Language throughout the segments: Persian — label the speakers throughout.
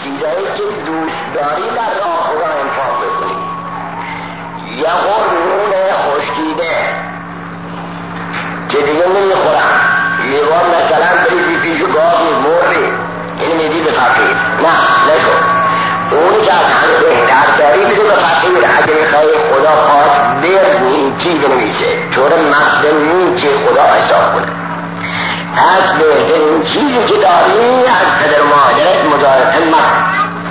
Speaker 1: چیزایی که دوست داری در راه خدا انفاق بکنی. یه قرون خشکیده که دیگه نمیخورم، لیوان مثلا بریزی پیش گاهی موری اینو میدی به فقیر، نه نشو. اونی که از همه بهتر داری میده به فقیر. اگه میخوای خدا پاس برد چی بنویسه طور مقدمی که خدا حساب کنه. از بهترین چیزی که داری از پدر و مادرت مضایقه مکن.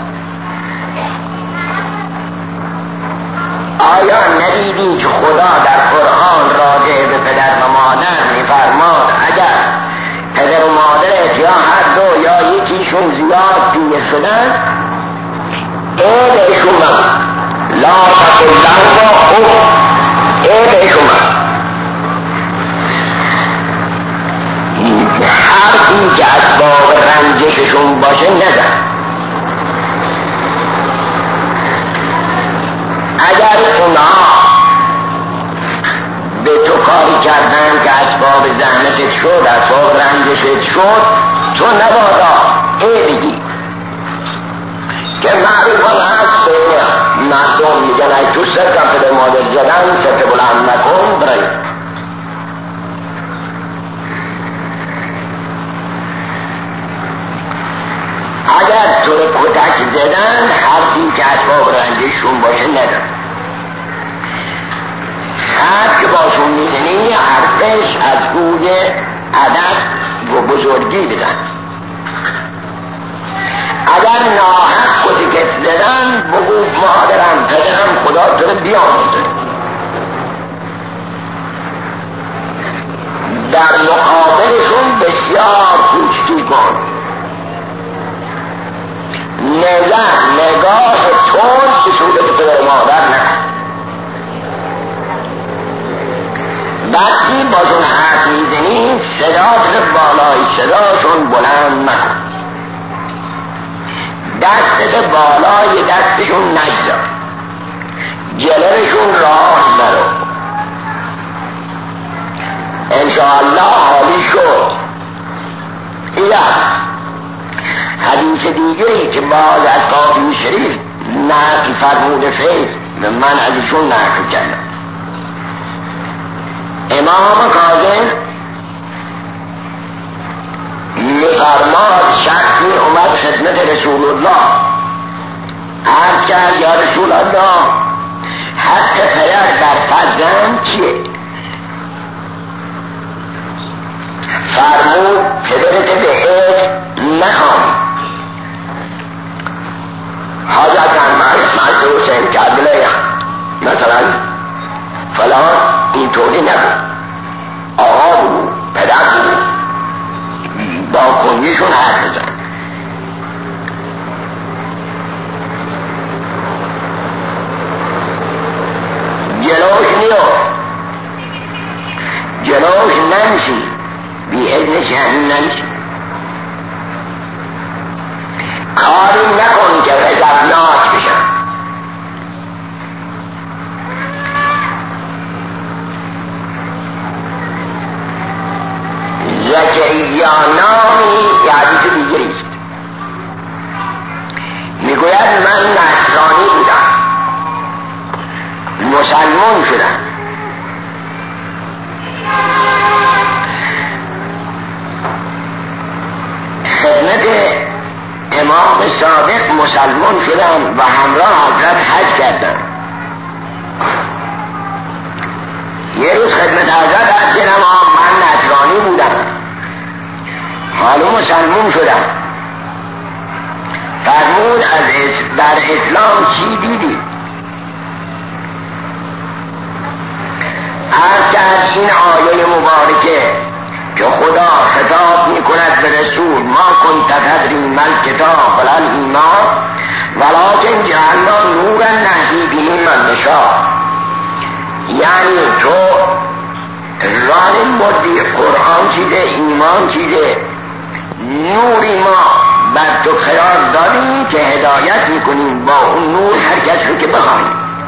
Speaker 1: آیا ندیدی که خدا در قرآن راجع به پدر و مادر میفرماد اگر پدر و مادرت یا هر دو یا یکیشون زیاد پیر شدن بهشون مگو، لا تقل لهما اف، بهشون مگو. حرفی که اسباب رنجششون باشه نزن. اگر اونا به تو کاری کردن که اسباب زحمتت شد، اسباب رنجشت شد، تو نبادا بگی که معروفان هست به مردم میگن ای تو سرکم پدر مادر زدن سرک بلند نکن برای. اگر تو رو کتک زدن حرفی که اسباب رنجشون باشه ندن. حرف که باشون میزنی حرفش از روی ادب و بزرگی بزن. اگر ناحق کتک زدن بگو مادرم پدرم خدا تو رو بیاموزه. در مقابلشون بسیار کوچکی کن. نگاه تون به صورت پدر مادر نکن. وقتی باشون حرف میزنی صدات بالای صداشون بلند مکن. دستت بالای دستشون نگذار. جلوشون راه نرو. انشاءالله حالی شد. حدیث دیگری که باز از کافی شریف نقل فرموده فیض من ازشون نقل کردم. امام کاظم میفرماد شخصی اومد خدمت رسول الله عرض کرد یا رسول الله حق پدر در فرزند چیه؟ فرمود پدرت به اسم نخوانی. حاجت مرد حسین کربلای مثلا فلان اینطوری نبود، آقا بود پدر بود، با کنیشون حرف بزن. جلوش ننشی، بی اذن شهن ننشی. کاری نکن که غضبناک بشن. زکریا نامی حدیث دیگری است، میگوید من نصرانی بودم، مسلمان شدم. خدمت امام صادق مسلمان شدم و همراه حضرت حج کردم. یه روز خدمت حضرت عرض کردم من نصرانی بودم حالا مسلمان شدم. فرمود در اسلام چی دیدی؟ عرض کرد این آیه مبارکه که خدا خطاب میکند به رسول ما کنت تدری مل کتاب ولا ایمان ولکن جعلنا نورا نهدی به من نشاء. یعنی تو راه بردی قرآن چیزه، ایمان چیزه، نوری ما بر تو قرار دادیم که هدایت میکنیم با اون نور هر کس رو که بخواهیم.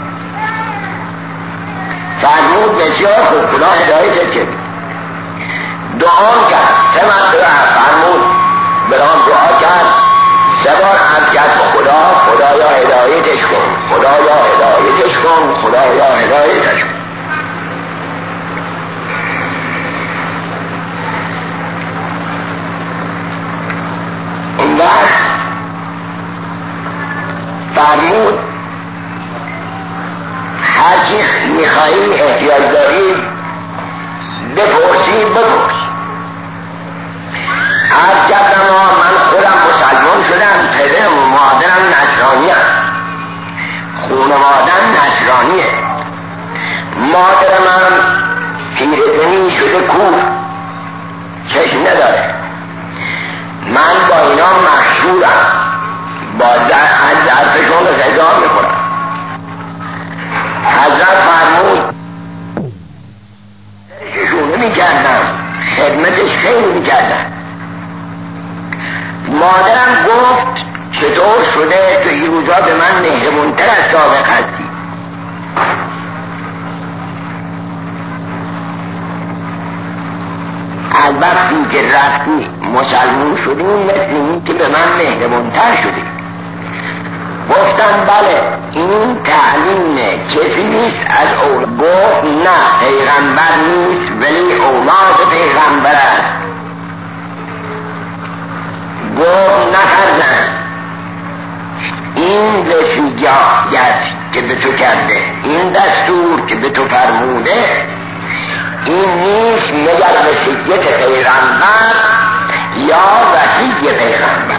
Speaker 1: فرمود بسیار خوب، خدا هدایت کرد. دعا کرد 3 مرتبه، فرمود برام دعا کرد 3 بار عرض کرد کن خدایا هدایتش کن. اون وقت فرمود هرچی میخواهی احتیاج دارید بپرسید بپرس. از کردم من خودم مسلمان شدم، پدرم و مادرم نصرانی هست، خانواده‌ام نصرانیه، مادر من پیرزنی شده کور چشم نداره، من با اینا مشهورم، با از ظرفشون غذا میخورم. حضرت فرمود شونه میکردم، خدمتش خیلی میکردم. مادرم گفت چطور شده تو این روزا به من مهربونتر از سابق هستی؟ از وقتی که رفتی مسلمون شدیم مثل این که به من مهربونتر شدی. گفتم بله این تعلیم کسی نیست از اولاد. گفت نه پیغمبر نیست ولی اولاد پیغمبر است. گفت نکردن این وصیت که به تو کرده، این دستور که به تو فرموده، این نیست مگر وصیت پیغمبر یا وصی پیغمبر.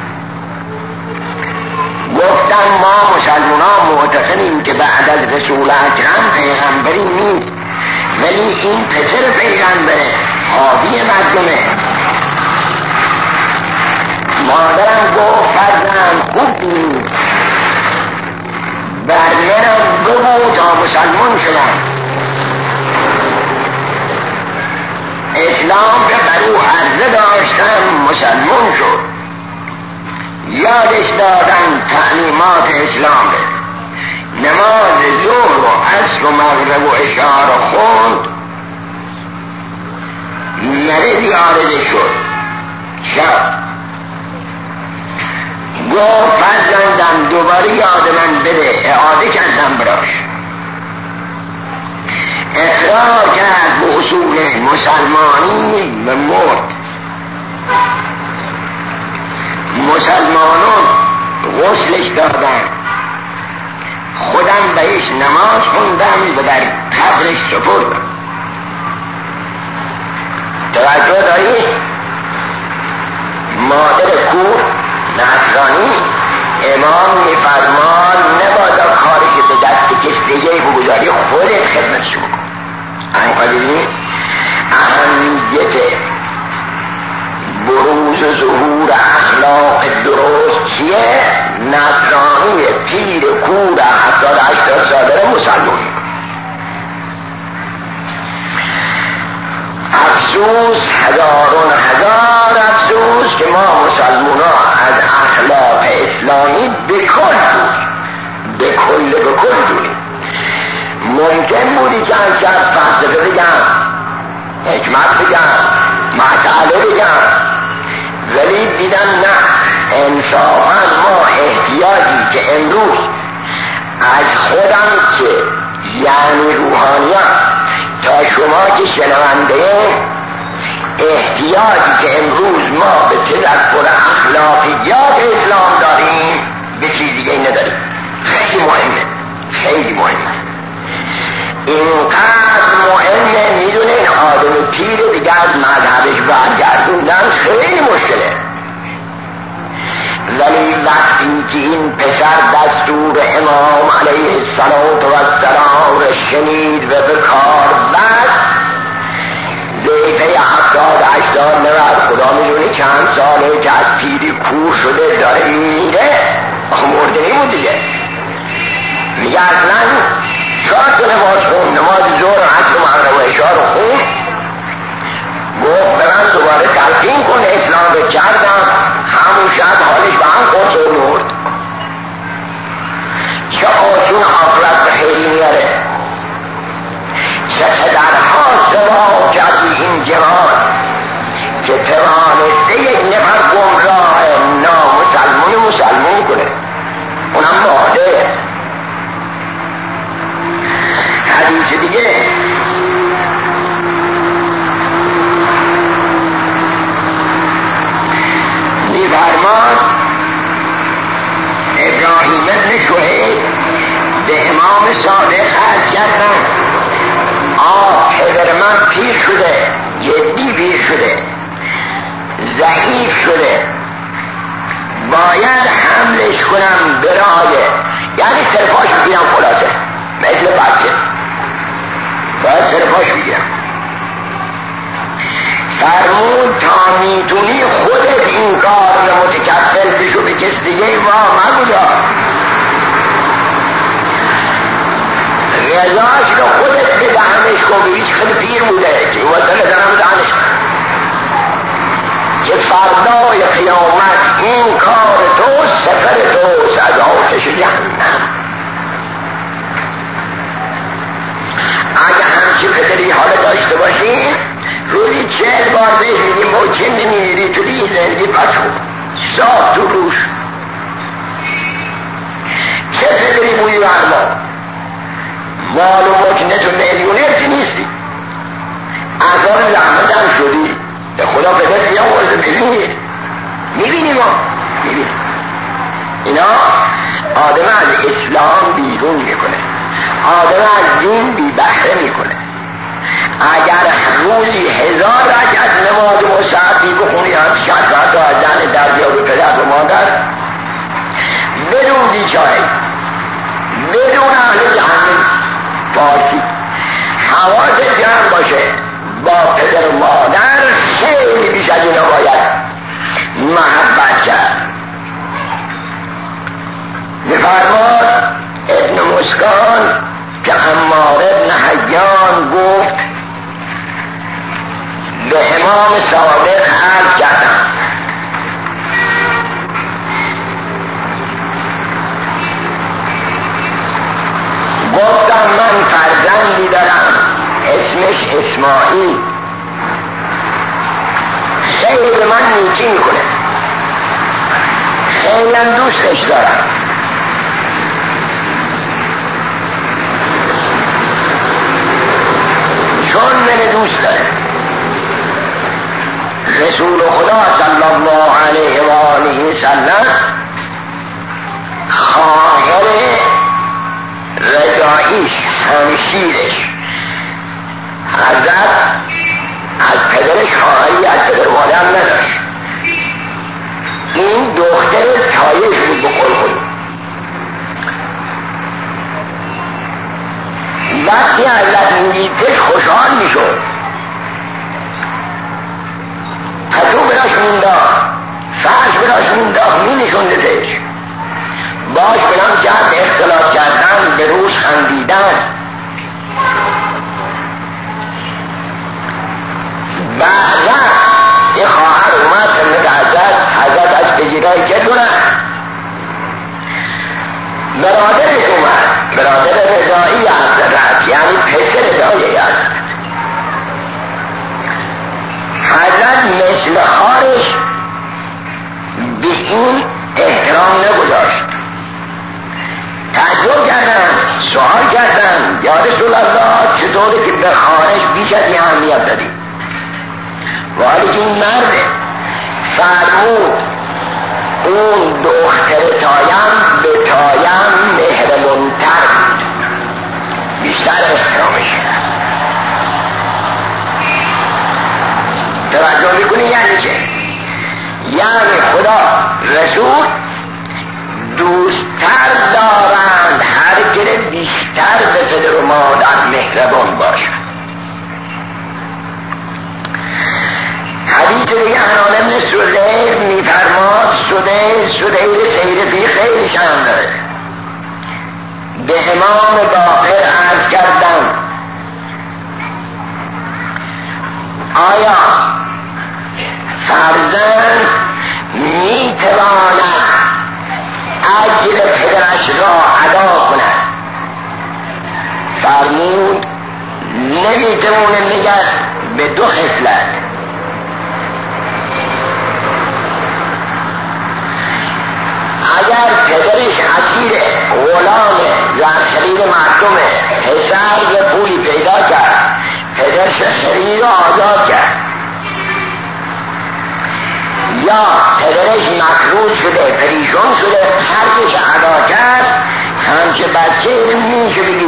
Speaker 1: گفتم ما مسلمانان معتقدیم که بعد از رسول اکرم پیغمبری نیست، ولی این پسر پیغمبره، حاوی مردمه. مادرم گفت فرزند خوب دید بر منم بگو تا مسلمان شدم. اسلام که بر او عرضه داشتم مسلمان شد. یادش دادن تعلیمات اسلام، نماز ظهر و عصر و مغرب و عشاء رو خوند، مرضی عارضه شد شب. گفت فرزندم دوباره یاد من بده، اعاده کردم براش. اقرار کرد به اصول مسلمانی و مرد. مسلمانون غسلش دادن، خودم بهش نماز خوندم و در قبرش سپردم. توجه دارید؟ مادر کور نصرانی امام میفرمان نبادا کاری که به دست کس دیگه بگذاری، خودت خدمتش بکن. انقدری اهمیت بروز و ظهور اخلاق درست چیه؟ نصرانی پیر کور 70-80 ساله مسلمان. افسوس، هزارون هزار افسوس که ما مسلمان ها از اخلاق اسلامی به کل دونیم. ممکن بودی که از فلسفه بگم، حکمت بگم، مسئله بگم، ولی دیدم نه، انصافا ما احتیاجی که امروز از خودم که یعنی روحانیت تا شما که شنونده، احتیاجی که امروز ما به تذکر اخلاقیات اسلام داریم به چیز دیگه نداریم. خیلی مهمه، خیلی مهمه، اینقدر مهمه. میدونین آدم پیر دیگه از مذهبش برگردوندن خیلی مشکله، ولی وقتی که این پسر دستور امام علیه السلام را شنید و به کار بست، ضعیفه 70-80 خدا میدونه چند ساله که از پیری کور شده داره میره، مرده نیمون دیگه. میگه اصلا 4 تا نماز خون، نماز ظهر عصر و مغرب و عشاء رو خون. گفت من دوباره تلقین کن اسلام رو کردم، همون شب حالش به هم خورد و مرد. چه آسون آخرت به خیلی میاره، چه قدرها سوا کردی این جوان که توانسته یک نفر گمراه نامسلمون مسلمون کنه، اونم ماده. صادق عرض کردم پدر من پیر شده، جدی پیر شده، ضعیف شده، باید حملش کنم به راه، یعنی سرپاش بگیرم خلاصه مثل بچه باید سرپاش بگیرم. فرمود تا میتونی خودت این کار رو متکفل بشو به کس دیگه مگذار، رضاش رو خودت به دهنش کن، به هیچ خیلی پیر بوده که وصل دارم دهنش که فردای قیامت این کار تو سفر تو از آتش جهنم. اگه همچی پدری حال داشته باشیم روزی 40 بار بهش میگیم با چه نمیری تو دیگه زندگی پس خوب صاف تو روش چه پدری بویی برما مال و مکنت و میلیونر که نیستی، اعضار زحمت هم شدی به خدا پدر بیا ورده ببینید، میبینی ما میبینی اینا آدم از اسلام بیرون میکنه، آدم از دین بی بحره میکنه. اگر روزی 1000 رکعت نماز مستحبی بخونی هم 60 تا از زن دربیا به پدر و مادر بدون بیچاره بدون اهل جهنم فارسی حواست جمع باشه با پدر و مادر خیلی بیش از اینا باید محبت کرد. میفرماد ابن مسکان که عمار ابن حیان گفت به امام صادق عرض کردم گفتم من فرزندی دارم اسمش اسماعیل، خیلی به من نیکی میکنه، خیلی هم دوستش دارم، چون من دوست داره. رسول خدا صلی الله علیه و آله سلم خواهر رضاییش همشیرش حضرت از پدرش خواهری از پدر مادر نداشت، این دختر تایش بود به قربون. وقتی حضرت میدیدش خوشحال میشد، خطو براش مینداخت، فرش براش مینداخت، مینشوندتش، باش بلام کرد اختلاط کردن، به روش خندیدن. بعدا یه خواهر اومد خدمت حضرت از پذیرایی کردونه، برادرش اومد، برادر رضایی حضرت، یعنی پسر رضایی حضرت مثل خارش به این احترام نگذاشت. تعجب کردن، سوال کردن یا رسول الله چطوری که به خارش بیش از این اهمیت دادی؟ ولی که این مرده. فرمود اون دختر تایم به تایم مهربونتر بود، بیشتر احترامش کرد. توجه میکنی یعنی چه؟ یعنی خدا رسول دوستتر دارند هر که بیشتر به پدر و مادر مهربان باشد. حدیث دیگه حنان ابن سلیل میفرماد سدیل سیرفی خیلی شان داره. به امام باقر عرض کردم آیا فرزند میتواند اجر پدرش را ادا کند؟ فرمود نمیتونه، میگه به 2 خصلت. اگر پدرش اسیر غلامه یا خرید مردمه، پسر یه پولی پیدا کرد، پدرش خرید آزاد کرد، یا پدرش مکروه شده، پریشان شده، خرجش ادا کرد، همچه بچه میشه بگی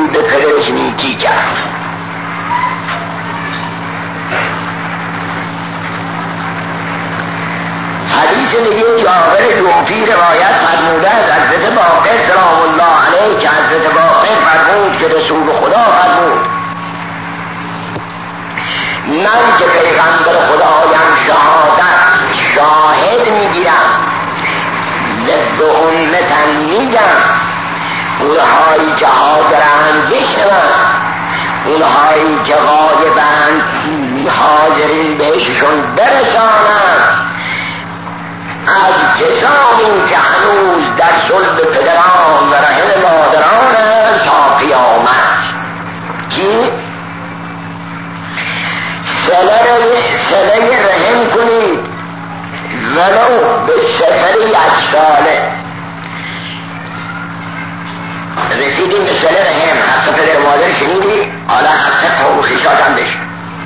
Speaker 1: من میگم اونهایی که حاضرند بشنوند، اونهایی که غایبند حاضرین بهششون برسانند، از کسانی که هنوز در صلب پدران و رحم مادرانند تا قیامت. کی؟ صله رحم کنید ولو به سفر 1 ساله. رسیدیم به صله رحم، حتی پدر مادر شنیدی، حالا حتی قوم خیشات هم بشن.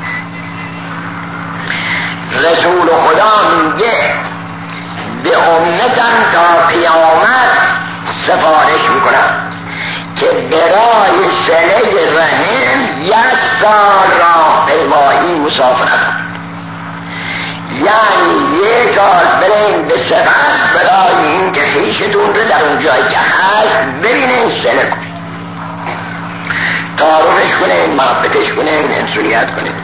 Speaker 1: رسول خدا میگه به امتن تا قیامت سفارش میکنم که برای صله رحم 1 سال راه پیمایی مسافرت کنند. یعنی 1 سال برین به سفر برای این که خویشتون رو در اون جایی که هست ببینین، صله کنید، تعارفش کنین، محبتش کنین، انسانیت کنین.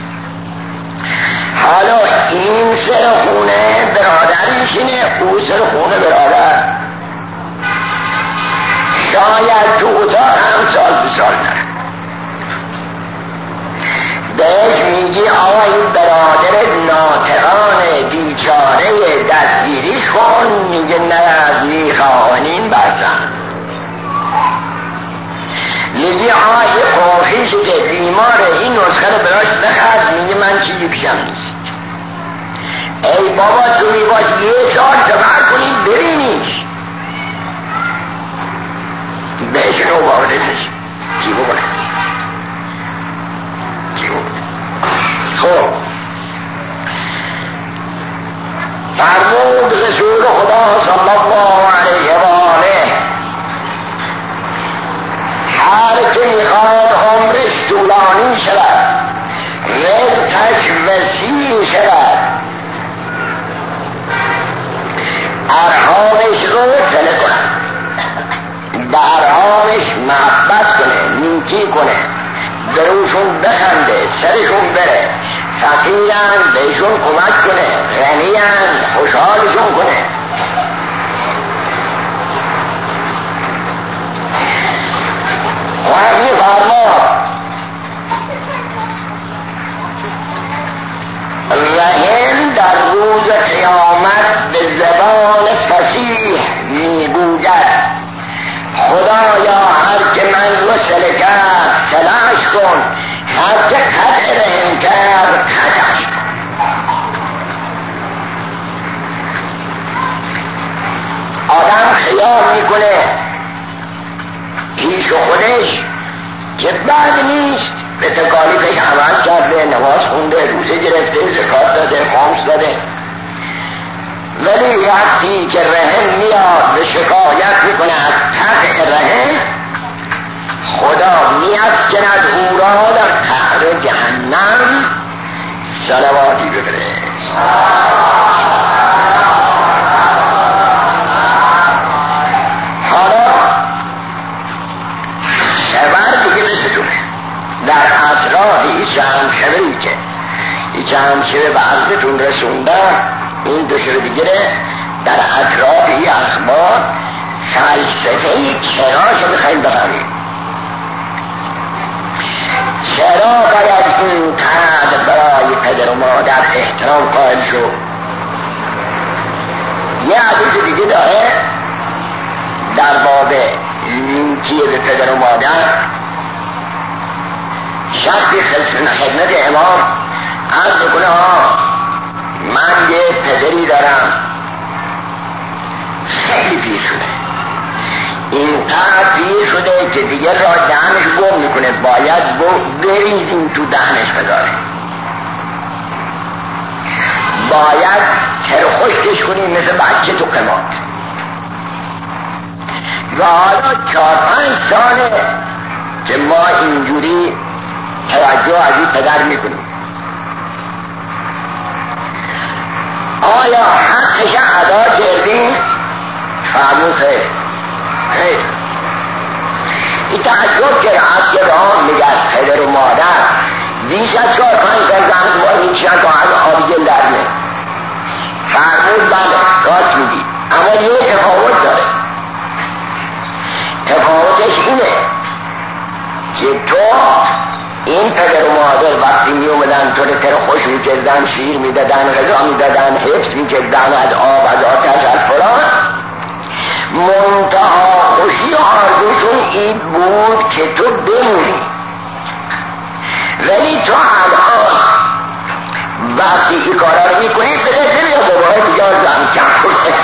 Speaker 1: حالا این سر خونه برادرشینه، او سر خونه برادر، شاید تو اتاق هم سال به سال نره. بهش میگی آقا این برادر ناطقان بیچاره دستگیریش کن، میگه نه از میخوانین برزن. میگی آقا یه قوخیشی که بیماره این نسخه رو براش بخرد، میگه من چیزی پیشم نیست. ای بابا تو میباش 1 سال سفر کنید ببینیش، بهش رو باورده نشید کی بکنه. خب فرمود رسول خدا صلی الله علیه و آله هر که میخواد عمرش طولانی شود، رزقش وسیع شود، ارحامش رو صله کنه، به ارحامش محبت کنه، نیکی کنه، دروشون بخنده، سرشون بره، فقیرن بهشون کمک کنه، غنیان خوشحالشون کنه. خواهی فرما رحم در روز قیامت به زبان فصیح میگوید خدایا هر که من رو صله کرد صله‌اش کن، هر که قطع رحم کرد قطعش کن. آدم خیال میکنه پیش خودش که بد نیست، به تکالیفش عمل کرده، نماز خونده، روزه گرفته، زکات داده، خمس داده، ولی وقتی که رحم میاد و شکایت میکنه از قطع رحم، خدا میافکند او را در قعر جهنم. صلواتی ببره. حالا خبر دیگه مثلونه در اطراف این چند خبری که این چند شبه به عرضتون رسوندم، این 2 شبه دیگه در اطراف این اخبار فلسفه چرا میخواییم بفهمیم. چرا باید این قدر برای پدر و مادر احترام قائل شد؟ یه حدیث دیگه داره در باب نیکی به پدر و مادر. شخصی خدمت امام عرض کنه من یه پدری دارم خیلی پیر شده، اینقدر پیر شده که دیگه را دهنش گم میکنه، باید بریزیم تو دهنش بذاره، باید خشکش کنیم مثل بچه تو قماد. و حالا 4-5 ساله که ما اینجوری توجه از این پدر میکنیم. آیا حقش ادا کردیم؟ فرمود خیر. این تعجب که از که راه میگرد پدر و مادر بیش از 4-5 سال زمان باید میشن تا از آبی گل درمه. فرمود بله راست میگی، اما یه تفاوت داره. خوش میکردن، شیر میدادن، غذا میدادن، حفظ میکردن از آب، از آتش، از فلان. منتها خوشی آرزوشون این بود که تو بمونی. ولی تو الان وقتی این کارا رو میکنی برسه یا دوباره دیگه زن کنه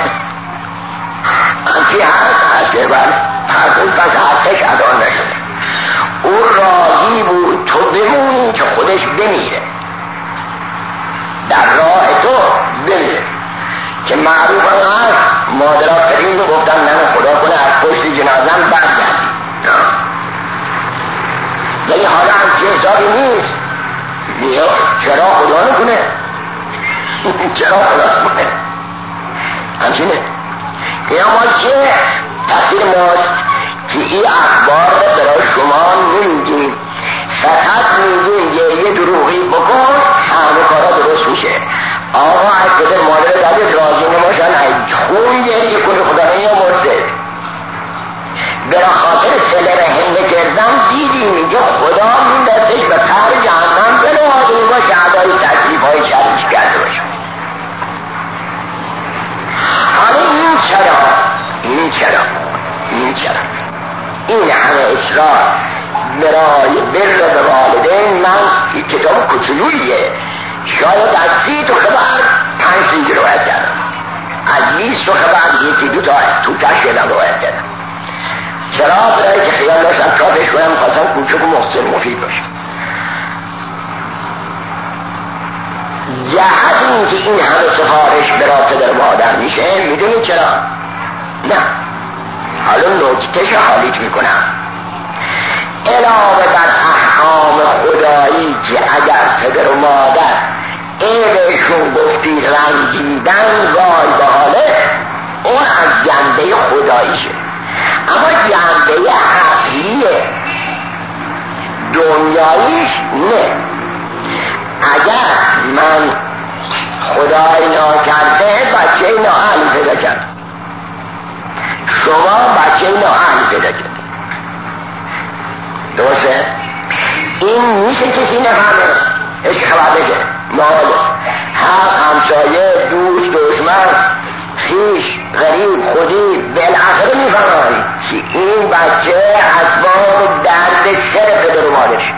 Speaker 1: انچی هست که اون پس حقش ادا نشده. او راضی بود تو بمونی که خودش بمیره، در راه تو بمیره، که معروف هم هست. مادرها فرین رو گفتن نه خدا کنه از پشت جنازم برگردی، ولی حالا همچه حسابی نیست. چرا خدا نکنه چرا خدا نکنه همچینه. این اما که تقدیر ماست که این اخبار رو برای شما نمیگیم، فقط میگیم یه دروغی بکن همه کارا درست میشه. آقا از پدر مادر دادت راضی نماشن خون گریه کنه خدا نیامرده. برا خاطر سله رحم نکردن دیدی میگه خدا میندازش به قعر جهنم بلو آدمی باشه عدای تکلیف های شرش کرده باشه. حالا این چرا این همه اصرار برای بر به والدین. من این کتاب کچلویه، شاید از 30 تا خبر 5 دیگه روایت کردم، از 20 تا خبر یکی دو تا تو تشکیلم روایت کردم. چرا؟ برای که خیال داشتم چاپش کنم، خواستم کوچک و محسن مفید باشه. جهت این که این همه سفارش برای پدر مادر میشه، میدونی چرا؟ نه، حالا نکتهش حالیت میکنم. علاوه بر احکام خدایی که اگر پدر و مادر عیبشون گفتی رنجیدن وای به حاله، اون از جنبه خداییشه. اما جنبه عقلی دنیاییش نه. اگر من خدای ناکرده بچه نااهلی پیدا کرد، شما بچه نااهلی پیدا کرد، درسته؟ این میشه کسی نفهمه اش خبر بشه ماله حق همسایه دوست دشمن خیش غریب خودی بالاخره میفهمه که این بچه اسباب درد سر پدر و مادرش،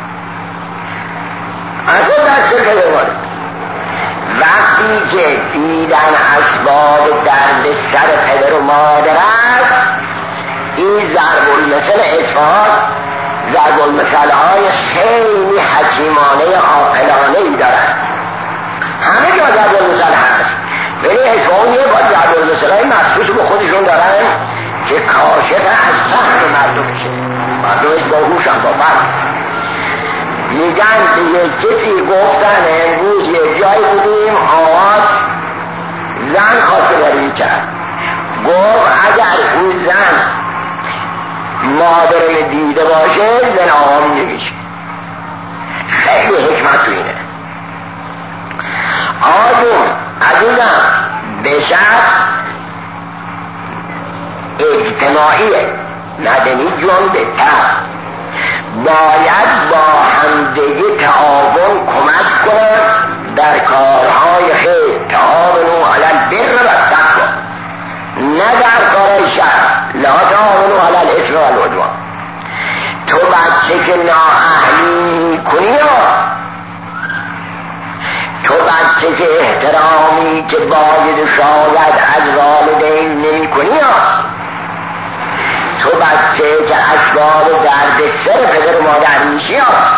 Speaker 1: اسباب درد سر پدر و مادر. وقتی که دیدن اسباب درد سر پدر و مادر است، این ضرب المثل اصفهان ضرب المثل های خیلی حکیمانه عاقلانه ای دارن. همه جا ضرب المثل هست، ولی اصفهان یه با ضرب المثل های مخصوص به خودشون دارن که کاشف از فهم مردمشه. مردمش با هوشن با مرد. میگن که یه کسی گفتن امروز یه جای بودیم آواز زن خواستگاری کرد، گفت اگر اون زن مادرم دیده باشه زن آقام نمیشه. خیلی حکمت تو اینه. آدم عزیزم به شخص اجتماعیه مدنی جون بهتر باید با همدیگه تعاون کمک کنند در کارهای خیر. تعاونوا علی البر والتقوی، نه در کارهای شر. لا تعاونوا علی الاثم والعدوان. تو بچه که نااهلی کنی، تو بچه که احترامی که باید شاید از والدین نمی کنی، تو بچه که اسباب درد سر پدر و مادر میشی،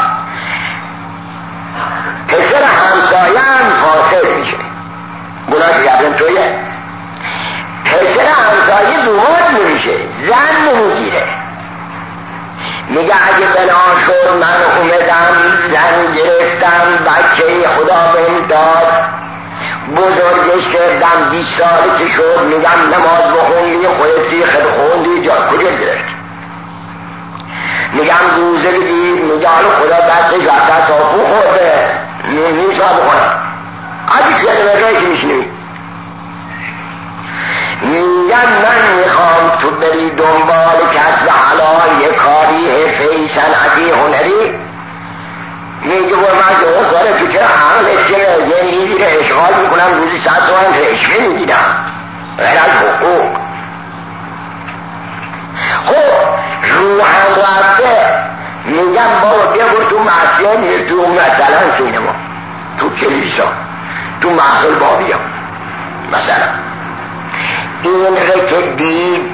Speaker 1: پسر همسایه هم فاسد میشه، گناه جبران تویه. پسر همسایه دومات نمیشه، زن نمیگیره. میگه اگه بنا شد من اومدم زن گرفتم بچه خدا بهم داد بزرگش کردم 20 ساله که شد، میگم نماز بخوندی خودتی خد خوندی جا کجا گرفت، میگم روزه بگیر، میگه حالا خدا دستش وقت صافو خورده نیسا بخونم عجیب شده بگه که میشنوی. میگم من میخوام تو بری دنبال کسب حلال، یه کاری حرفه‌ای صنعتی هنری. میگه من که اون کاره تو چرا کنم روزی 100 تومن رشوه میگیرم غیر از حقوق. خب روحم رفته میگم بابا بیا برو تو معصیه میر تو مثلا سینما، تو کلیسا، تو محفل بابیا مثلا. این رو که دید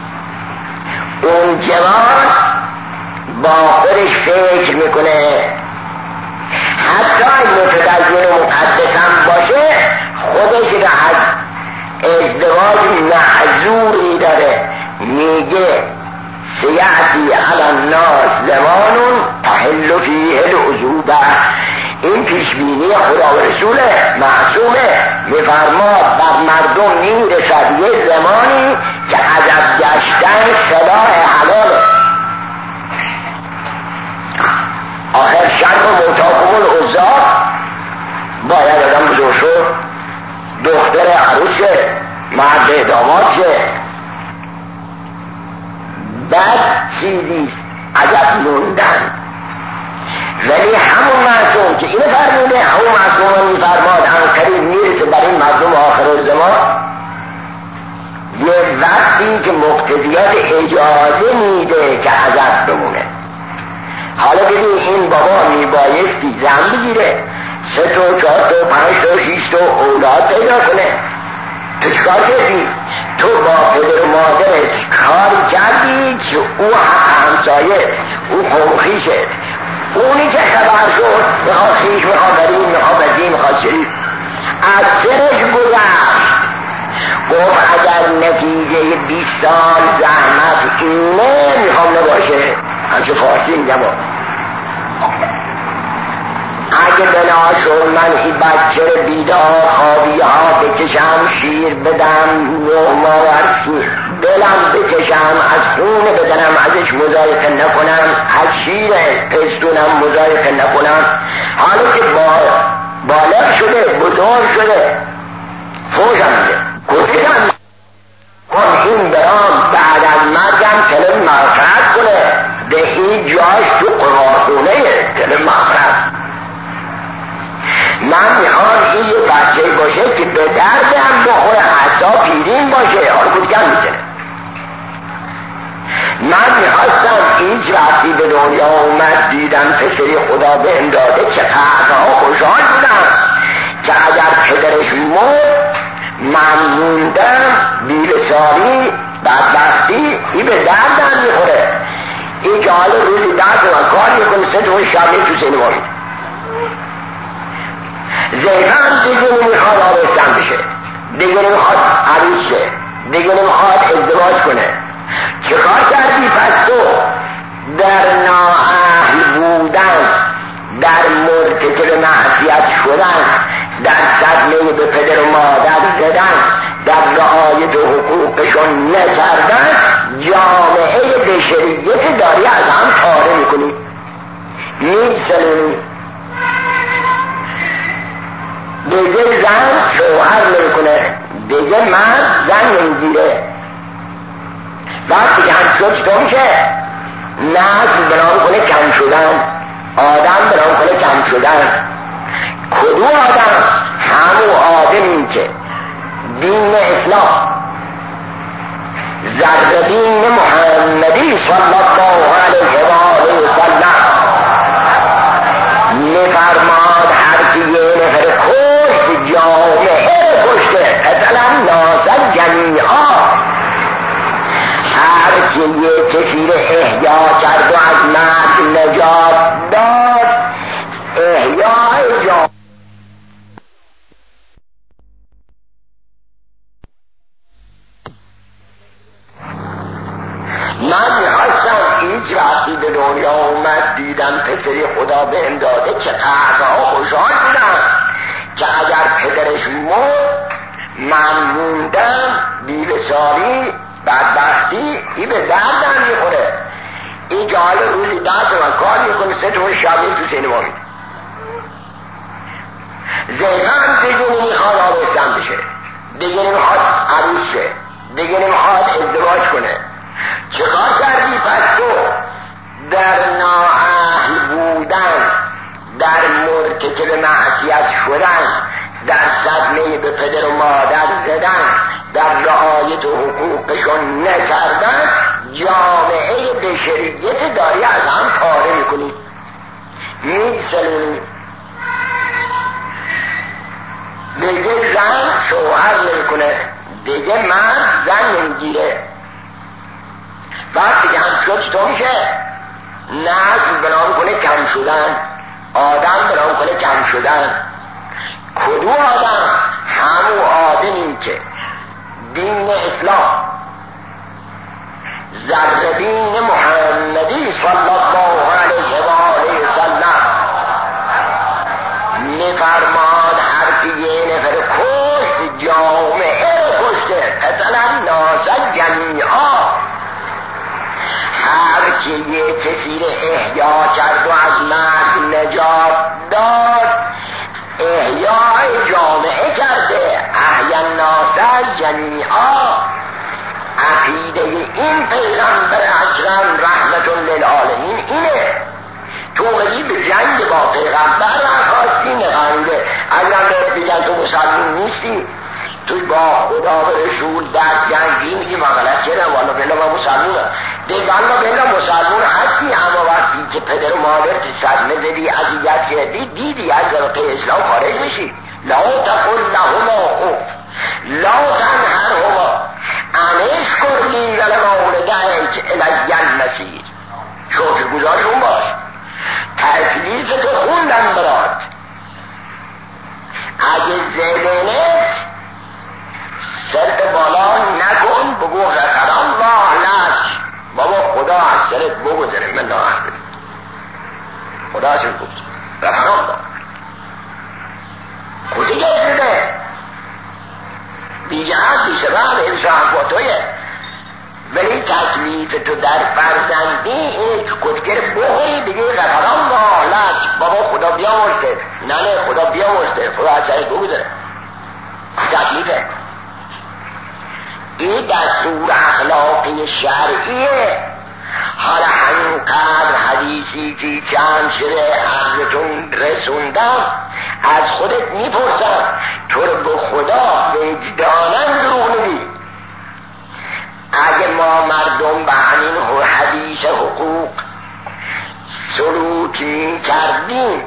Speaker 1: اون جوان با خودش فکر میکنه حتی این متدین و مقدسم باشه خودش را از ازدواج معذوری داره. میگه سیعتی علی الناس زمان تحل فیه العذوبه. این پیشبینی خدا و رسول معصومه، میفرماد بر مردم میرسد یه زمانی که عجب گشتن صلاح حلاله. آخر شرط و موتاکم العزاب باید آدم بزرگ شد، دختر عروسه، مرد داماد شه. بعد چیزی عجب موندن. ولی همون معصوم که اینو فرموده، همون معصوم میفرماد ان قریب میرسه بر این مردم آخر الزمان یه وقتی که مقتضیات اجازه میده که عذب بمونه. حالا ببین این بابا میبایستی زن بگیره، 3 تا 4 تا 5 تا 6 تا اولاد پیدا کنه. تو چکار کردی؟ تو با پدر و مادرت کاری کردی که او همسایه، او قومخیشه، اونی که خبر شد میخواد خیش، میخواد بریم، میخواد بزی، میخواد شریف، از سرش گذشت. گفت اگر نتیجه 20 سال زحمت اینه میخوام نباشه، همچه فارسی میگم اگه بنا شد من این بچه بیدار خوابی ها بکشم، شیر بدم، نوماور دلم بکشم، از خون بدنم ازش مضایقه نکنم، از شیر پستونم مضایقه نکنم. حالا که بالغ شده، بزرگ شده، فوشم میده، گفتم کن این برام بعد از مرگم تلم مغفرت کنه، به این جاش تو قمارخونه تلم مغفرت. من میخوام این یه بچه باشه که به دردم بخوره، حتی پیرین باشه، حالا کدکم میزنه. من میخواستم این وقتی به دنیا اومد دیدم پسری خدا به امداده چه قدرها خوشحال بودم که اگر پدرش مرد من موندم بیرسانی بدبختی، این به دردم میخوره. این که حالا روزی 10 تومن کار میکنه، 3 تومن شب تو سینما میره. زیفن دیگه نمیخواد آرستن بشه، دیگه نمیخواد عروس شه، دیگه نمیخواد ازدواج کنه. چه کار کردی پس تو؟ در نااهل بودن، در مرتکب معصیت شدن، در صدمه به پدر و مادر زدن، در رعایت حقوقشون نکردن، جامعه بشریت داری از هم پاره میکنی، میسلونی. دیگه زن شوهر نمیکنه، دیگه مرد زن نمیگیره. وقتی که هم شد چطور میشه؟ نسل بنام کنه کم شدن، آدم بنام کنه کم شدن. کدوم آدم؟ همون آدمی که دین اسلام، ذره‌دین محمدی صلی الله علیه و آله و سلم میفرماد هر کی یه نفر کشت جامعه کشته، قتلا ناسا جمیعا. هر کی یه کفیر احیا کرد و از مرگ نجات داد، احیای جامعه. من میخواستم هیچ وقتی به دنیا اومد دیدم پسری خدا به امداده چه قدرها خوشحال بودم که اگر پدرش مرد من موندم بی‌بساری بدبختی، این به دردم میخوره. این که حالا روزی 10 تومن کار میکنه، 3 تومن شب تو سینما میره. زیغم دیگه نمیخواد آرستن بشه، دیگه نمیخواد عروس شه، دیگه نمیخواد ازدواج کنه. چه کار کردی پس تو؟ در نااهل بودن، در مرتکب معصیت شدن، در صدمه نکردن جامعه بشریت داری از هم پاره میکنی، میگسلونی. دیگه زن شوهر نمیکنه، دیگه مرد زن نمیگیره. بعد دیگه هم شد چطور میشه؟ نسل بنا میکنه کم شدن، آدم بنا میکنه کم شدن. کدو آدم؟ همون آدمی که دین اسلام ذره‌بین محمدی صلی الله علیه و آله و سلم میفرماد هر که یه نفر کشت جامعه رو کشته، مثلا ناسا جمیعا. هر که یه کسی رو احیا کرد و از مرگ نجات داد احیای جامعه کرده. احیا الناس جمیعا. عقیده این پیغمبر اکرم رحمت للعالمین اینه. تو اومدی به جنگ با پیغمبر نخواستی نخنده. اگر بهت بگن تو مسلمون نیستی، توی با خدا و رسول در جنگی میگی ما غلط کردم، والا بلا ما مسلمونم. دیگه والا بلا مسلمون هستی، اما وقتی که پدر و مادرت صدمه زدی اذیت کردی دیدی از رقه اسلام خارج میشی. لا تقل لهما اف لا تنهرهما ان اشکر لی ولوالدیک الی المصیر. شکرگزارشون باش، تکلیف تو خوندن برات. اگه زدنه سرت بالا نکن، بگو غفر الله لک، بابا خدا از سرت بگذره، من ناحق بدید خدا چون بود غفر الله. خودی گذره دیگه هم بی سبب انسان با تویه. ولی تکلیف تو در فرزندی اینه که کتگر بخوری دیگه غفر الله لک، بابا خدا بیامرزه، نه خدا بیامرزه، خدا از سرت بگذره. تکلیفه این دستور اخلاقی شرعیه. حالا همینقدر حدیثی که چند شده عرضتون رسوندم از خودت میپرسم، تو رو به خدا وجدانن دروغ نگی. اگه ما مردم به همین حدیث حقوق سلوک کردیم،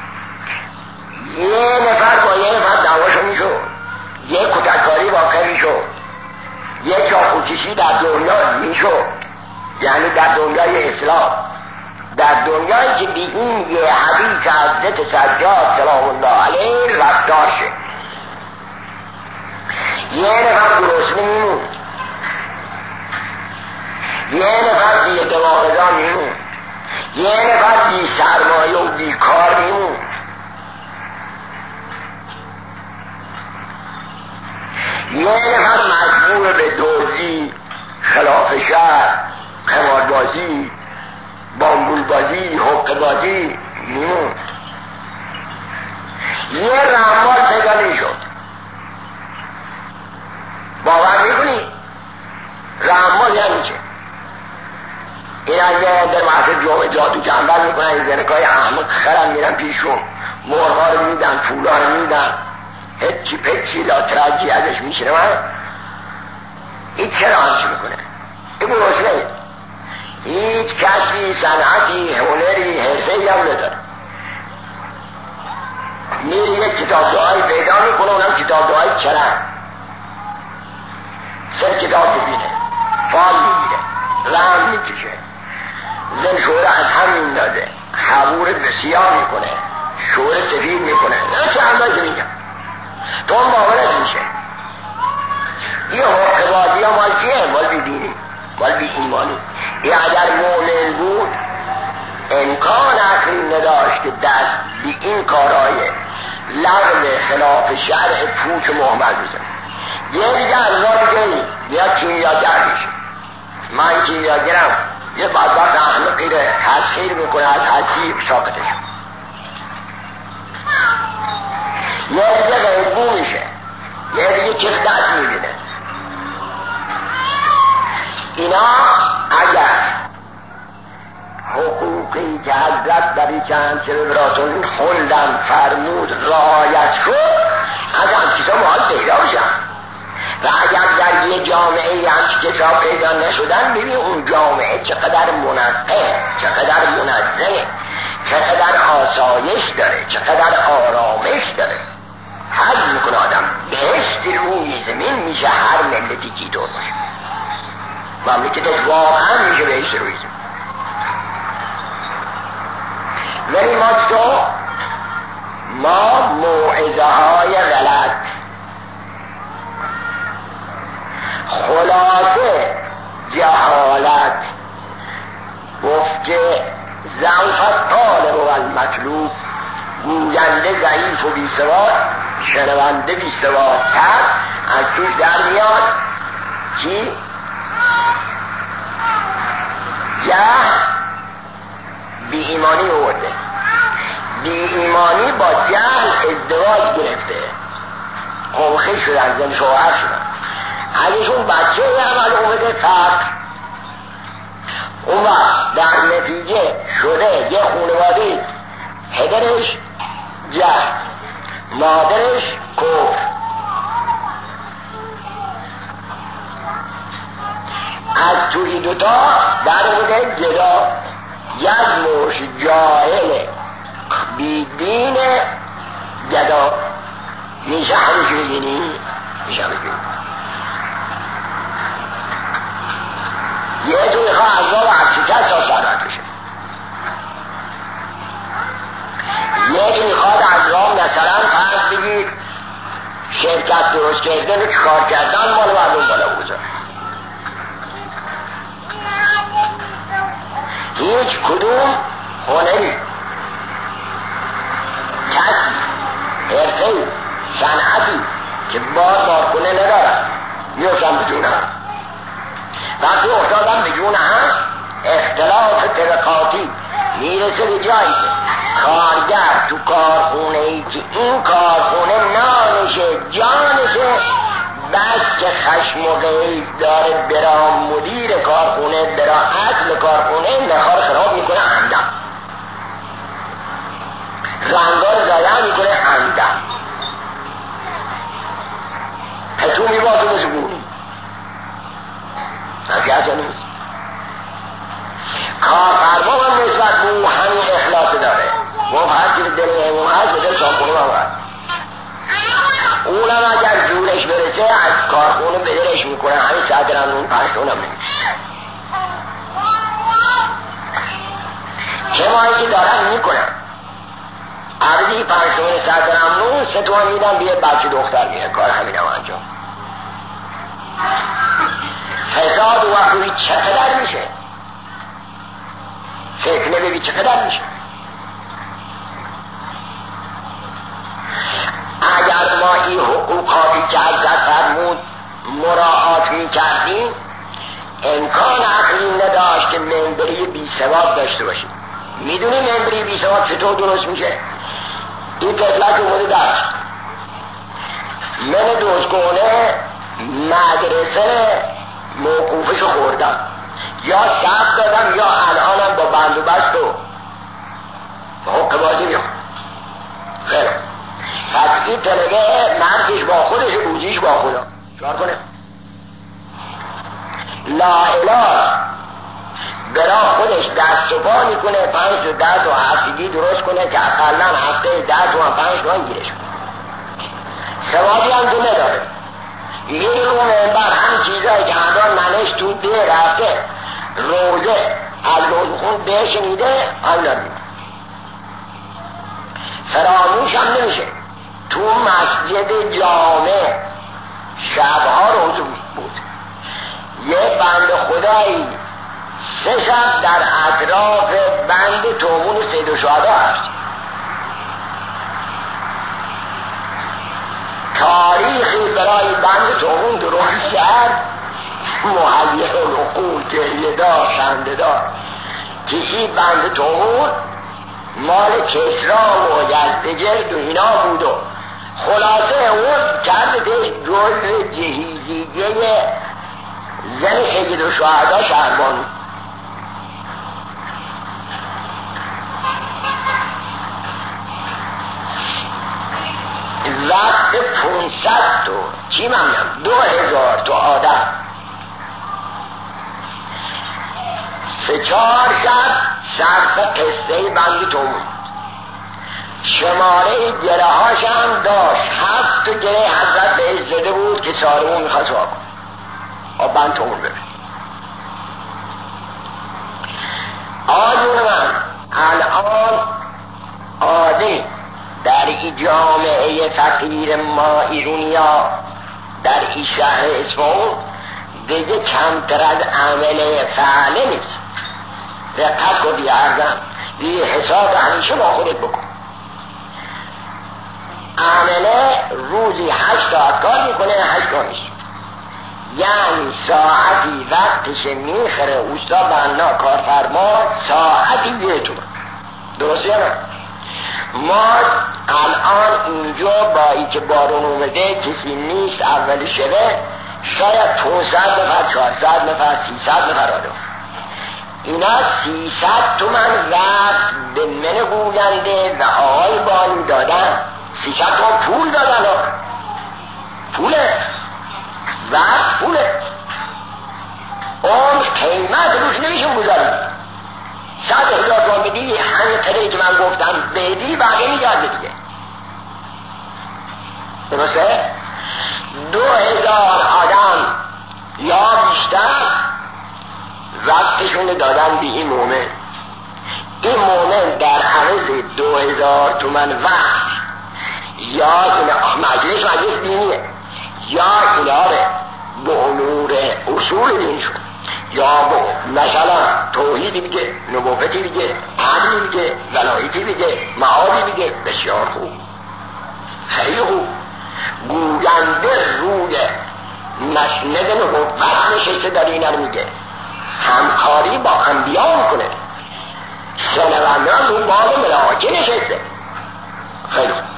Speaker 1: یه نفر با یه نفر دعواشو میشد، یه کتککاری واقع میشد، یه چاقوکشی در دنیا میشد، یعنی در دنیای اسلام، در دنیایی که بی این یه حدیث حضرت سجاد سلام الله علیه رفتار شد. یه نفر گرسنه میموند، یه نفر بی دواغذا میموند، یه نفر بی سرمایه و بی کار میموند. یه نفر مجبور به دزدی، خلاف شرع، قماربازی، بامبولبازی، حقه‌بازی میموند. یه رمال پیدا میشد. باور میکنی؟ رمال یعنی چه؟ این اگه در محضر جمعه جادو جنبل میکنن، این زنکای احمق خرم میرن پیشون، مرغا رو میدن، پولا رو میدن، هچی پچی لاترجی ازش میشنه. من این چرا همچی میکنه؟ این گرسنه، هیچ کسی صنعتی هنری حرفه‌ای هم نداره. میری یک کتاب دعایی پیدا میکنه، اونم کتاب دعایی چرم، سر کتاب ببینه، فال میگیره، رنگ میکشه، زن شوره از هم میندازه، حبور بسیار میکنه، شوره سفید میکنه، نه چه همه میگم تو هم باورت میشه. یه حقبازی ها مال چیه؟ مال بی دینی، مال بی ایمانی. این اگر مؤمن بود امکان اصلی نداشت که دست بی این کارهای لغو خلاف شرع پوچ محمد بزن. یه دیگه از را دیگه میاد کیمیاگر میشه. من کیمیاگرم، یه بدبخت احمقی رو تسخیر میکنه، از حدی ساقطش. یه دیگه غیبو میشه، یه دیگه کف دست میبینه. اینا اگر حقوقی که حضرت بری چند چه براتون خوندن فرمود رعایت شد، از هم چیزا محال پیدا بشن. و اگر در یه جامعه همچی کسا پیدا نشدن، ببین اون جامعه چقدر منقه، چقدر منظمه، چقدر آسایش داره، چقدر آرامش داره. حج میکنه آدم. بهشت روی زمین میشه هر ملتی کی طور باشه. مملکتش واقعا میشه بهشت روی زمین. ولی ما موعظه های غلط، خلاصه جهالت، گفت که ضعف الطالب و المطلوب، گوینده ضعیف و بیسواد، شنونده بیسوادتر، از توش در میاد چی؟ جهل بی ایمانی آورده. بی ایمانی با جهل ازدواج گرفته، خمخی شدن، زن شوهر شدن. ازشون بچه عمل اومده فقر. اون وقت در نتیجه شده یه خانواده، پدرش جهل، مادرش کفر. از توی دوتا در بوده جدا، یک موش جاهل بیدین گدا. میشه همیشه بگینی؟ میشه همیشه بگینی. یه توی خواه از را و عکسیتر تا سرعت بشه. یه توی خواه از را مثلا فرض بگید شرکت درست کردن و چکار کردن مال مردم بالا بگذاره. هیچ کدوم هنری، کسی، حرفه‌ای، صنعتی که بار کنه ندارد، میفتن به جون هم. وقتی افتادن به جون هم، اختلاف طبقاتی میرسه به جایی کارگر تو کارخونه ای که این کارخونه نانشه جانشه، بس که خشم و غیظ داره برا مدیر کارخونه، برا اصل کارخونه، نخار خراب میکنه عمدن، رنگار زایه میکنه عمدن، پتو میبازه مثل گونی. نفیه نیست. کارفرما هم نسبت به همین اخلاص داره. ما هر چیز دل همون هست بده سامپونه هم هست. اونم اگر جورش برسه از کارخونه بدرش میکنه، همین صدرم اون پشتونم نمیشه. چه ماهی که دارن میکنن عرضی پشتون صدرم نون ستوان میدن بیه بچه دختر میره، کار همین هم انجام. فساد و وقتی چقدر میشه، فتنه ببی چقدر میشه. اگر ما این حقوقاتی که حضرت فرمود مراعات میکردیم، امکان عقلی نداشت که منبری بی ثواب داشته باشیم. میدونی منبری بی ثواب چطور درست میشه؟ این طفلک اومده داشت من دوستگونه مدرسه موقوفشو خوردم، یا صف دادم یا الانم با بند و بست و حق بازی میام. خیلی پس این طلبه مرگش با خودش، بوزیش با خدا چهار کنه. لا اله برا خودش دست و پا میکنه، 5 تا 10 تا هفتگی درست کنه که اقلا هفته 10 تومن 5 تومن گیرش کنه. ثوابی هم تو نداره. میره رو منبر هم چیزایی که الان منش تو ده رفته روزه از روزخون ده شنیده هم نبید، فراموش هم نمیشه. تو مسجد جامع شبها روزه بود، یه بند خدایی 3 شب در اطراف بند تومون سید الشهدا هست. تاریخی برای بند تومون درست کرد، مهیه العقول، گریه دار، خنده دار، که این بند تومون مال کسرا و یزدگرد و اینا بود و خلاصه اون کردش جزء جهیزیه زن سید الشهدا شهربانو. وقت 500 تا چی ممنم 2000 تو آدم 3-4 شب صرف قصه بند تو بود. شماره گره هاشم داشت 7 گره حضرت بهش زده بود که سارمون میخواست واکن آب بند تو بود. آجون من الان عادی در این جامعه فقیر ما ایرونیا در این شهر اصفهان دیگه کمتر از عمل فعله نیست. دقت کن بیاردم دیگه حساب همیشه با خودت بکن. عمله روزی 8 ساعت کار میکنه 8 نیست، یعنی ساعتی وقتش میخره اوستا بنا کارفرما ساعتی 1 تومن. درسته یا نه؟ ما الان اینجا با ای که بارون اومده کسی نیست اول شبه شاید 500 نفر 400 نفر 300 نفر آدم. اینا 300 تومن وقت به من گوینده و آقای بانی دادن. 300 تومن پول دادن. پوله وقت پوله اون قیمت روش نمیشون گذاریم. 100,000 تومن بدی همه تره که من گفتم بدی بقیه میگرده دیگه. درسته؟ 2000 آدم یا بیشتر وقتشون دادن به این مومن. این مومن در عوض 2000 تومن وقت یا مجلس دینیه یا اینا به امور اصول دینشون یا مثلا توحیدی بگه، نبوتی بگه، عدلی بگه، ولایتی بگه، معادی بگه، بسیار خوب، خیلی خوب. گوینده روی مسند نبوت نشسته در این رو میگه، همکاری با انبیا میکنه، شنونده هم اون باب ملاحظه نشسته. خیلی خوب.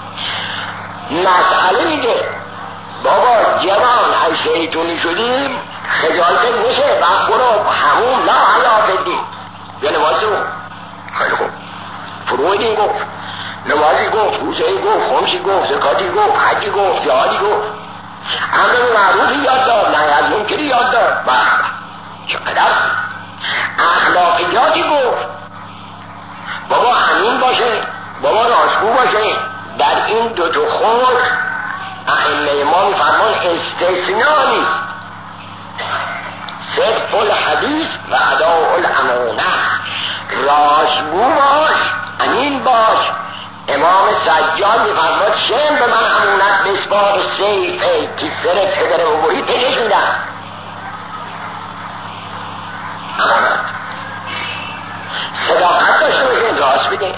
Speaker 1: مسئله میگه بابا جوان از شیطونی شدیم خجالت میشه وقت برو همون لا حیات دین یا نمازی گفت. خیلی خوب. فرویدی گفت، نمازی گفت، روزهی گفت، خمشی گفت، زکاتی گفت، حجی گفت، جهادی گفت، امر معروفی یاد داد، نهی از منکری یاد داد. چقدر اخلاقیاتی گفت. بابا امین باشه، بابا راستگو باشه. در این دو خود ائمه ما میفرمان استثناء نیست. صدق الحدیث و اداء الامانه. راستگو باش، امین باش. امام سجاد میفرماد شم به من امونت بسپار سیفه که سر پدر و بویی پیشش میدن. امانت صداقت داشته باشین، راست بگین،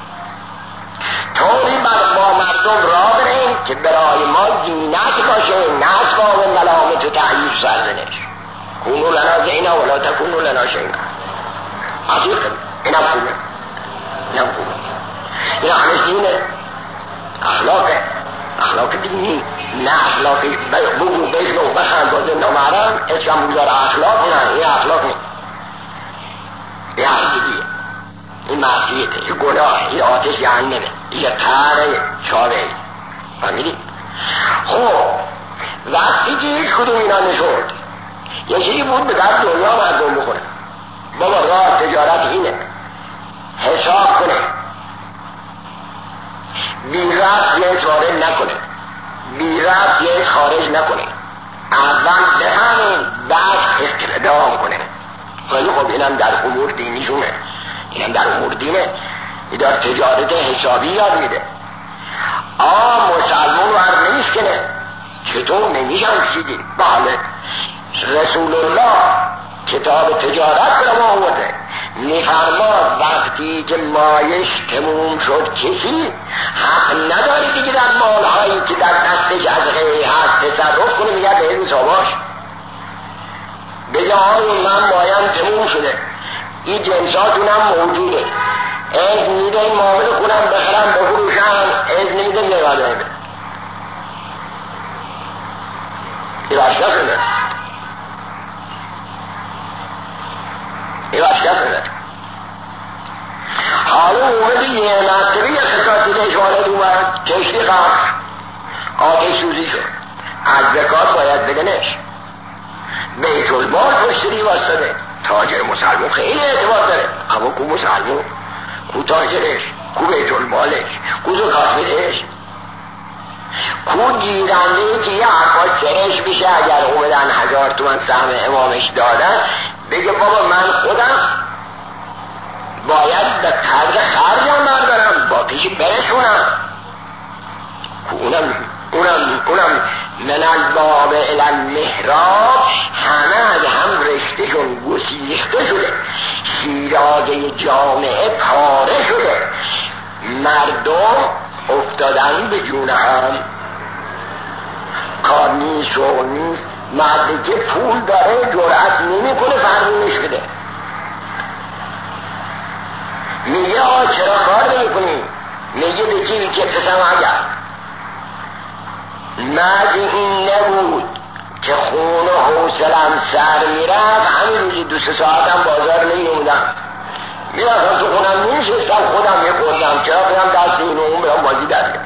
Speaker 1: طوری با مردم را برین که برای ما زینت باشه، نه اسباب ملامت و تعییب سرزنش. کونو لنا زینا ولا تکونو لنا شینا. عزیز اینم خوبه، اینم خوبه. این همه دینه، اخلاق دینی، نه اخلاقی بگو بشنو بخند بازه نامرم اسم بگذار اخلاق. نه این اخلاق نیست، این حقیقیه، این معصیته، این گناه، این آتش جهنمه، این تره چاره. فهمیدی؟ خب وقتی که هیچ کدوم اینا نشد یه چیزی بود به در دنیا مردم بکنه. بابا راه تجارت اینه، حساب کنه، بی رفت یه وارد نکنه، بی رفت یه خارج نکنه، اول بفهمین بعد اقتدام کنه. خیلی خب اینم در امور دینیشونه، اینم در امور دینه. این در تجارت حسابی یاد میده. مسلمان ور نمیشکنه. چطور نمیشن چیدی؟ بله رسول الله کتاب تجارت به ما آورده، میفرماد وقتی که مایش تموم شد کسی حق نداره دیگه در مالهایی که در دستش از غیر هست تصرف کنه. میگه به این حساباش بگه آقای من مایم تموم شده، این جنساتونم موجوده، از میده این معامل خونم بخرم بفروشم، از میده نگاده بده. این وشکه سنده، این وشکه سنده. حالا اومده یه مرتبه یه خطاتی بهش وارد اومد، کشتی خرد، آتش سوزی شد، از زکات باید بدنش. بیت المال پشتری واسطه. تاجر مسلمان خیلی اعتبار داره، اما کو مسلمان، کو تاجرش، کو بیت المالش، کو زکات بدهش، کو گیرنده که یه حرفا سرش بشه اگر او بدن 1000 تومن سهم امامش دادن بگه بابا من خودم باید به قدر خرجم بردارم با پیش برسونم. اونم من الباب الی المحراب همه از هم رشتهشون گسیخته شده، شیرازه جامعه پاره شده، مردم افتادن به جون هم. کار نیست، شغل نیست، مردی که پول داره جرأت نمیکنه فرمونش بده، میگه چرا کار نمیکنی؟ میگه به کی کفتم اگر مردی این نبود که خون و حوصلم سر میرفت همین روزی 2-3 ساعتم بازار نمیومدم، میرفتم تو خونم نمیشستم خودم میخوردم، چرا برم دست این و اون برم بازی درگم.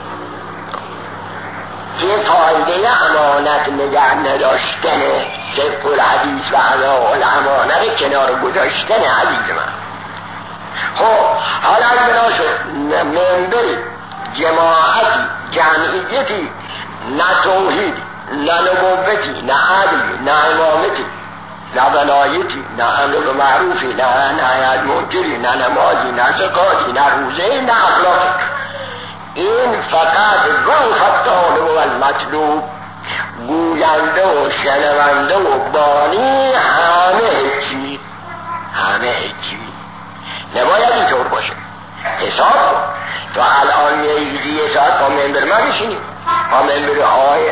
Speaker 1: که فایده امانت نگه نداشتن صدق الحدیث و ادا الامانه رو کنار گذاشتن عزیز من. خب حالا از بنا شد منبری، جماعتی، جمعیتی، نه توحید، نه نبوتی، نه عدلی، نه امامتی، نه ولایتی، نه امر به معروفی، نه نهی از منکری، نه نمازی، نه زکاتی، نه روزه، نه اخلاقی. این فقط ضعف طالب و المطلوب، گوینده و شنونده و بانی همه هیچی، همه هیچی. نباید اینطور باشه. حساب کن تو الان یه ساعت با منبر من میشینی، با منبر آقای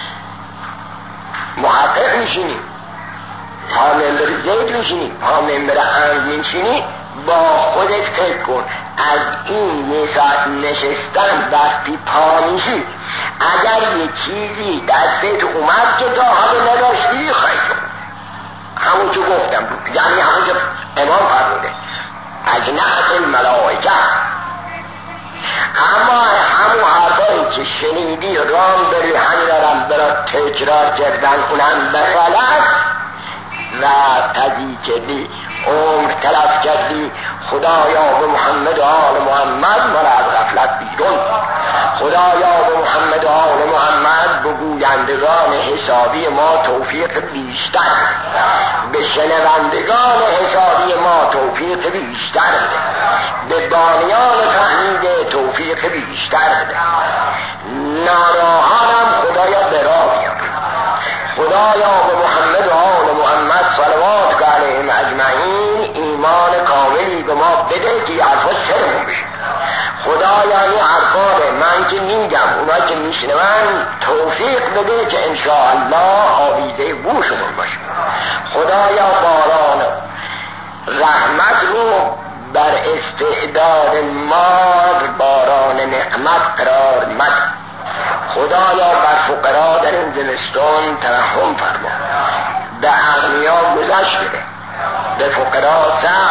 Speaker 1: محقق میشینی، با منبر زید میشینی، با منبر عمد میشینی، با خودت فکر کن از این یه ساعت نشستن وقتی پا میشی اگر یه چیزی دستت اومد که تا حالا نداشتی خیلی همون که گفتم بود، یعنی همون که امام فرموده اجنحت الملائکه. اما همون حرفایی که شنیدی رام بری همینارم برا تکرار کردن اونم بخلت و قضی کردی، عمر تلف کردی. خدایا به محمد و آل محمد مرا از غفلت بیرون، خدایا به محمد و آل محمد به گویندگان حسابی ما توفیق بیشتر، به شنوندگان حسابی ما توفیق بیشتر، به بانیان تحمید توفیق بیشتر، ناراهانم خدایا برا بیار. خدایا به محمد و آل محمد صلوات علیهم اجمعین ایمان کاملی به ما بده که حرفا سرمون بشه. خدایا این حرفا من که میگم اونا که میشنون توفیق بده که انشاءالله آویزه گوشمون باشه. خدایا باران رحمت رو بر استعداد ما باران نعمت قرار مد. خدایا بر فقرا در این زمستان ترحم فرما، به اغنیا گذشت بده، به فقرا صبر